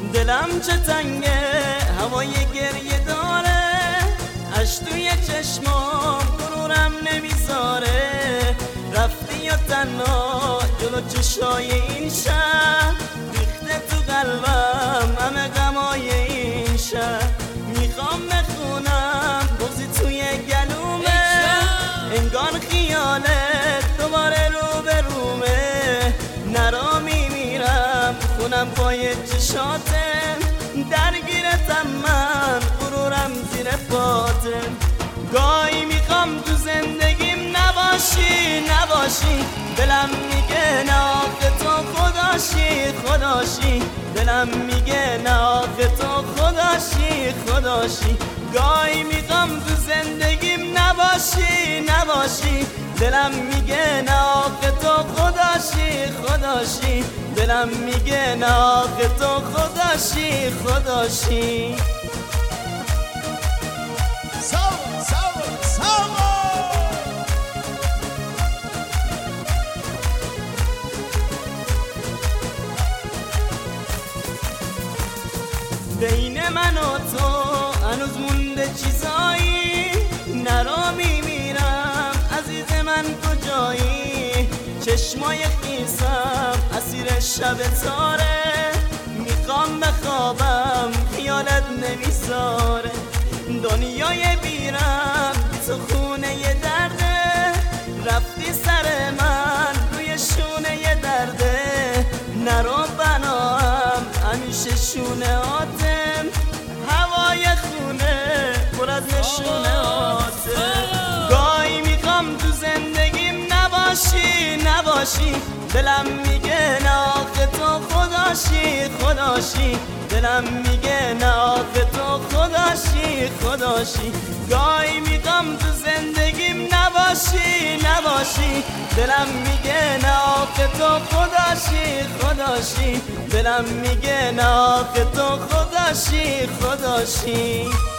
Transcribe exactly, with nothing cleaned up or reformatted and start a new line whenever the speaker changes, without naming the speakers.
دلم چه تنگه هوای گریه داره، اش توی چشمام غرورم نمیذاره. رفتی یا تنها جلو چشای این شهر، ریخته تو قلبم همه غمای این شهر. میخوام بخونم بغضی توی گلومه، انگار خیالت دوباره رو به رومه. نرا میمیرم خونم پای چشاتم، درگیرتم من غرورم زیر پاتم. گاهی میخوام تو زندگیم نباشی نباشی، دلم میگه نه آخه تو خداشی خداشی. دلم میگه نه آخه تو خداشی خداشی. گاهی میخوام تو زندگیم نباشی نباشی، دلم میگه نه آخه تو خداشی خداشی. دلم میگه نه آخه تو خداشی خداشی.
ساوا ساوا ساوا
بین من و تو هنوز مونده چیزایی، نرا میمیرم عزیز من کجایی. چشمای خیسم اسیر شب تاره، میخوام بخوابم خیالت نمیذاره. دنیای بیرم تو خونه ی درده، رفتی سر من روی شونه ی درده. نرو بنام همیشه شونه آتم، هوای خونه پر از نشونه آتم. گاهی میخوام تو زندگیم نباشی نباشی، دلم میگه نه آخه تو خداشی خداشی. دلم میگه نه آخه تو خداشی خداشی. گاهی میخوام تو زندگیم نباشی نباشی، دلم میگه نه آخه تو خداشی خداشی. دلم میگه نه آخه تو خداشی خداشی.